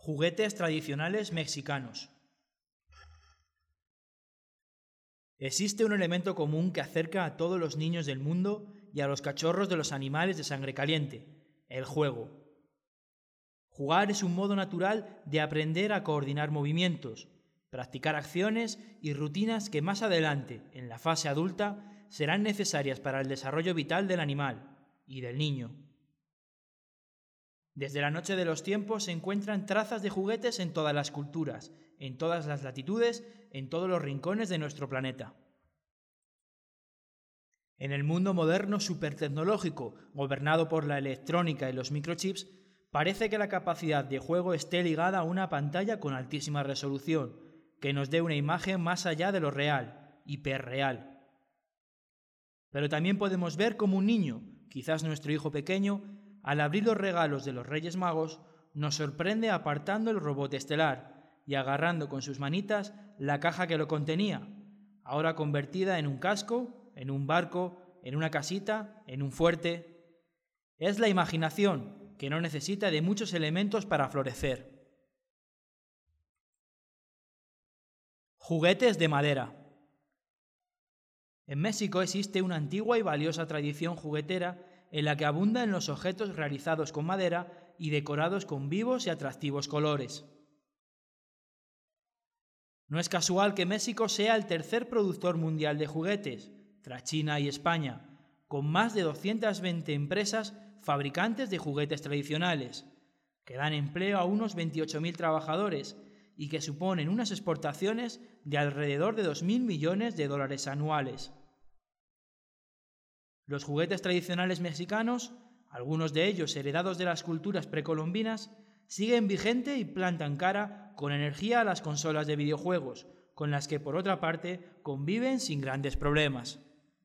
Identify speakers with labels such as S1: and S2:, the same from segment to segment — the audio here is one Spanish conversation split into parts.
S1: Juguetes tradicionales mexicanos. Existe un elemento común que acerca a todos los niños del mundo y a los cachorros de los animales de sangre caliente: el juego. Jugar es un modo natural de aprender a coordinar movimientos, practicar acciones y rutinas que más adelante, en la fase adulta, serán necesarias para el desarrollo vital del animal y del niño. Desde la noche de los tiempos se encuentran trazas de juguetes en todas las culturas, en todas las latitudes, en todos los rincones de nuestro planeta. En el mundo moderno supertecnológico, gobernado por la electrónica y los microchips, parece que la capacidad de juego esté ligada a una pantalla con altísima resolución, que nos dé una imagen más allá de lo real, hiperreal. Pero también podemos ver cómo un niño, quizás nuestro hijo pequeño, al abrir los regalos de los Reyes Magos, nos sorprende apartando el robot estelar y agarrando con sus manitas la caja que lo contenía, ahora convertida en un casco, en un barco, en una casita, en un fuerte. Es la imaginación, que no necesita de muchos elementos para florecer. Juguetes de madera. En México existe una antigua y valiosa tradición juguetera en la que abundan los objetos realizados con madera y decorados con vivos y atractivos colores. No es casual que México sea el tercer productor mundial de juguetes, tras China y España, con más de 220 empresas fabricantes de juguetes tradicionales, que dan empleo a unos 28.000 trabajadores y que suponen unas exportaciones de alrededor de 2.000 millones de dólares anuales. Los juguetes tradicionales mexicanos, algunos de ellos heredados de las culturas precolombinas, siguen vigente y plantan cara con energía a las consolas de videojuegos, con las que por otra parte conviven sin grandes problemas.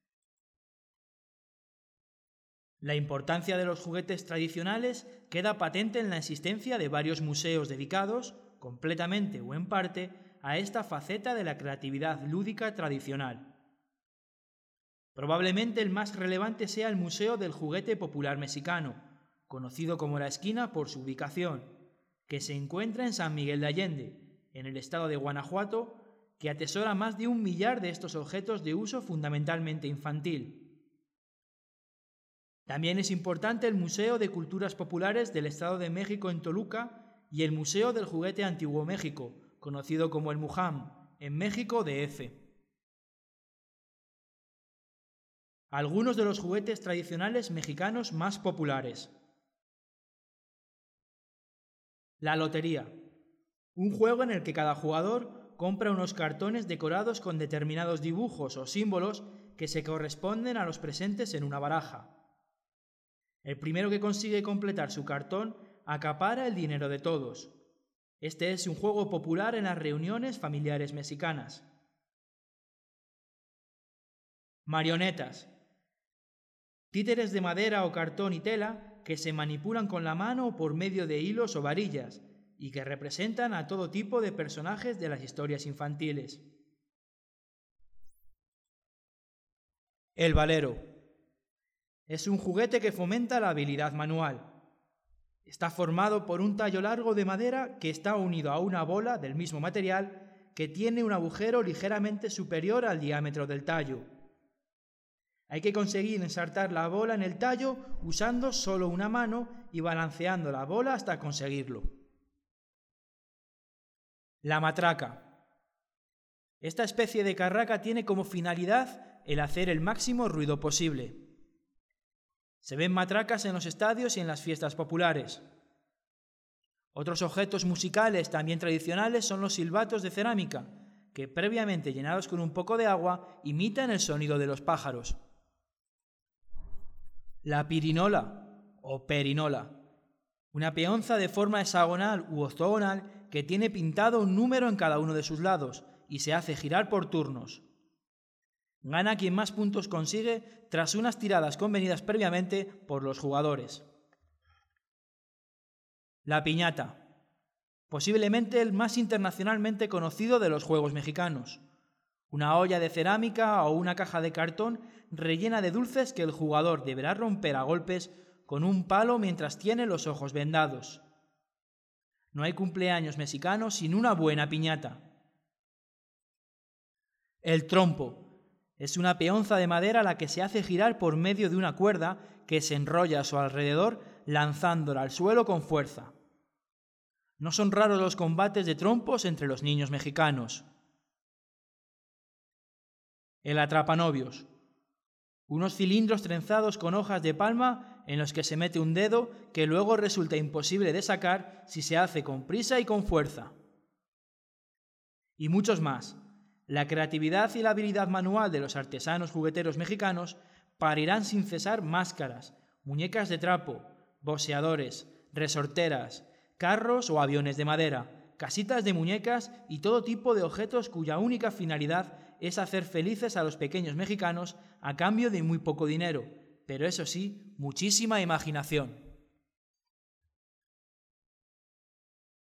S1: La importancia de los juguetes tradicionales queda patente en la existencia de varios museos dedicados, completamente o en parte, a esta faceta de la creatividad lúdica tradicional. Probablemente el más relevante sea el Museo del Juguete Popular Mexicano, conocido como La Esquina por su ubicación, que se encuentra en San Miguel de Allende, en el estado de Guanajuato, que atesora más de 1 millar de estos objetos de uso fundamentalmente infantil. También es importante el Museo de Culturas Populares del Estado de México en Toluca y el Museo del Juguete Antiguo México, conocido como el MUJAM, en México DF. Algunos de los juguetes tradicionales mexicanos más populares. La lotería. Un juego en el que cada jugador compra unos cartones decorados con determinados dibujos o símbolos que se corresponden a los presentes en una baraja. El primero que consigue completar su cartón acapara el dinero de todos. Este es un juego popular en las reuniones familiares mexicanas. Marionetas. Títeres de madera o cartón y tela que se manipulan con la mano o por medio de hilos o varillas y que representan a todo tipo de personajes de las historias infantiles. El valero. Es un juguete que fomenta la habilidad manual. Está formado por un tallo largo de madera que está unido a una bola del mismo material que tiene un agujero ligeramente superior al diámetro del tallo. Hay que conseguir ensartar la bola en el tallo usando solo una mano y balanceando la bola hasta conseguirlo. La matraca. Esta especie de carraca tiene como finalidad el hacer el máximo ruido posible. Se ven matracas en los estadios y en las fiestas populares. Otros objetos musicales también tradicionales son los silbatos de cerámica, que previamente llenados con un poco de agua imitan el sonido de los pájaros. La pirinola o perinola, una peonza de forma hexagonal u octogonal que tiene pintado un número en cada uno de sus lados y se hace girar por turnos. Gana quien más puntos consigue tras unas tiradas convenidas previamente por los jugadores. La piñata, posiblemente el más internacionalmente conocido de los juegos mexicanos. Una olla de cerámica o una caja de cartón rellena de dulces que el jugador deberá romper a golpes con un palo mientras tiene los ojos vendados. No hay cumpleaños mexicano sin una buena piñata. El trompo es una peonza de madera a la que se hace girar por medio de una cuerda que se enrolla a su alrededor lanzándola al suelo con fuerza. No son raros los combates de trompos entre los niños mexicanos. El atrapanovios. Unos cilindros trenzados con hojas de palma en los que se mete un dedo que luego resulta imposible de sacar si se hace con prisa y con fuerza. Y muchos más. La creatividad y la habilidad manual de los artesanos jugueteros mexicanos parirán sin cesar máscaras, muñecas de trapo, boxeadores, resorteras, carros o aviones de madera, casitas de muñecas y todo tipo de objetos cuya única finalidad es hacer felices a los pequeños mexicanos a cambio de muy poco dinero, pero eso sí, muchísima imaginación.